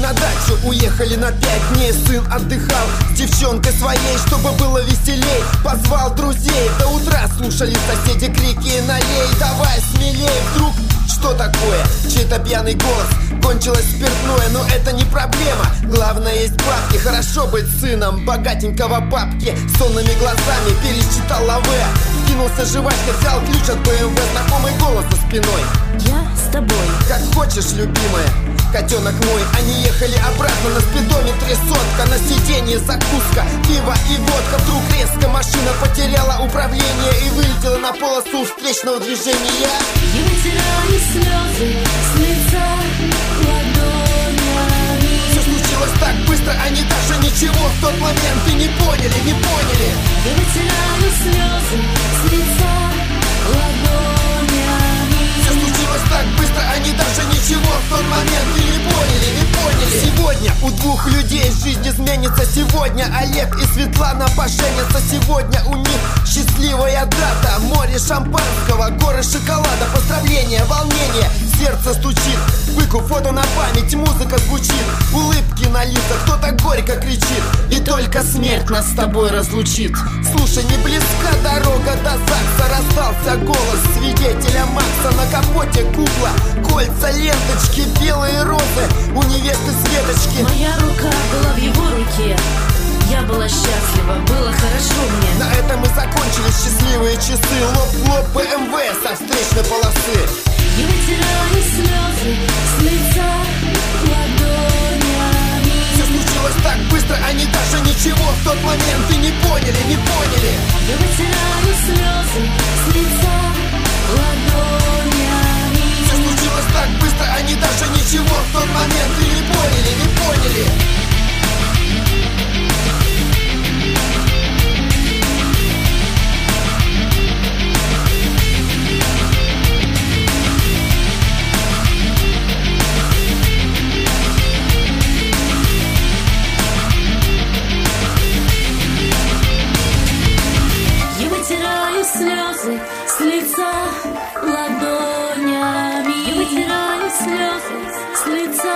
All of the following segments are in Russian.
на дачу уехали на 5 дней. Сын отдыхал с девчонкой своей, чтобы было веселей. Позвал друзей, до утра слушали соседи крики: налей, давай смелей. Вдруг что такое? Чей-то пьяный голос. Кончилось спиртное, но это не проблема. Главное, есть бабки, хорошо быть сыном богатенького папки. Сонными глазами пересчитал лаве, кинулся жвачкой, взял ключ от БМВ. Знакомый голос за спиной: я с тобой. Как хочешь, любимая, котенок мой. Они ехали обратно, на спидометре сотка. На сиденье закуска, пиво и водка. Вдруг резко машина потеряла управление и вылетела на полосу встречного движения. И вытираю слезы с лица ладонями. Все случилось так быстро, они даже ничего в тот момент и не поняли, не поняли. И вытираю слезы с лица ладонями. Все случилось так быстро, они даже ничего в тот момент и не поняли, не поняли. Сегодня у двух людей жизнь изменится. Сегодня Олег и Светлана поженятся. Сегодня у них счастливая дата. Море шампанского, горы шоколада. Поздравления, волнение, сердце стучит. Выкуп фото на память, музыка звучит. Улыбки на лицах, кто-то горько кричит. И только смерть нас с тобой разлучит. Слушай, не близка дорога до ЗАГСа. Раздался голос свидетеля Макса. На капоте кукла, кольца, ленточки, белые розы у невесты Светочки. Моя рука была в его руке. Я была счастлива, было хорошо мне. На этом и закончились счастливые часы. Лоб в лоб БМВ со встречной полосы. И вытираю слезы с лица ладонями. Все случилось так быстро, они даже ничего в тот момент и не поняли, не поняли. И вытираю слезы с лица ладонями. Все случилось так быстро, они даже ничего в тот момент и не поняли, не поняли. Слезы с лица ладонями. Я вытираю слезы с лица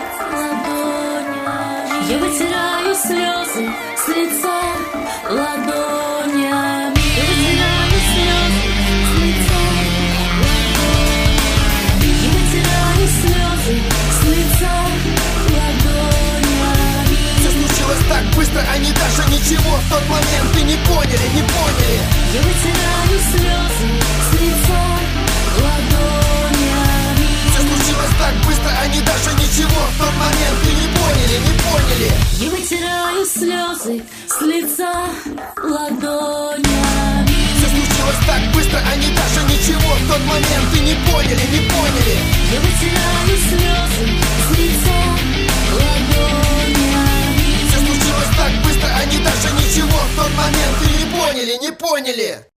ладонями. Я вытираю слезы с лица ладонями. Я вытираю слезы с лица ладонями. Я вытираю слезы с лица ладонями. Все случилось так быстро, они даже ничего в тот момент и не поняли, не поняли. Я вытираю слезы с лица ладонями. Все случилось так быстро, они даже ничего в тот момент и не поняли, не поняли. Я вытираю слезы с лица ладонями. Все случилось так быстро, они даже ничего в тот момент и не поняли, не поняли. Я вытираю слезы с лица ладонями. Все случилось так быстро, они даже ничего в тот момент и не поняли, не поняли.